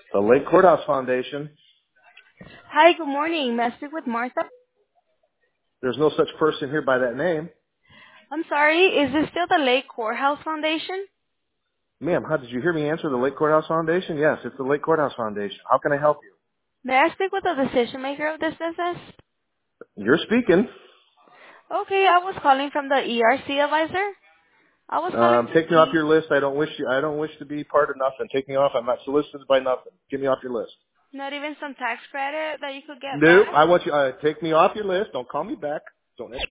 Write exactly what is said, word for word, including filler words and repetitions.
The Lake Courthouse Foundation. Hi, good morning. May I speak with Martha? There's no such person here by that name. I'm sorry, is this still the Lake Courthouse Foundation? Ma'am, how did you hear me answer the Lake Courthouse Foundation? Yes, it's the Lake Courthouse Foundation. How can I help you? May I speak with the decision maker of this business? You're speaking. Okay, I was calling from the E R C advisor. I was calling Um, to take me off see, your list. I don't wish you, I don't wish to be part of nothing. Take me off. I'm not solicited by nothing. Get me off your list. not even some tax credit that you could get No, back? I want you. Uh, take me off your list. Don't call me back. Don't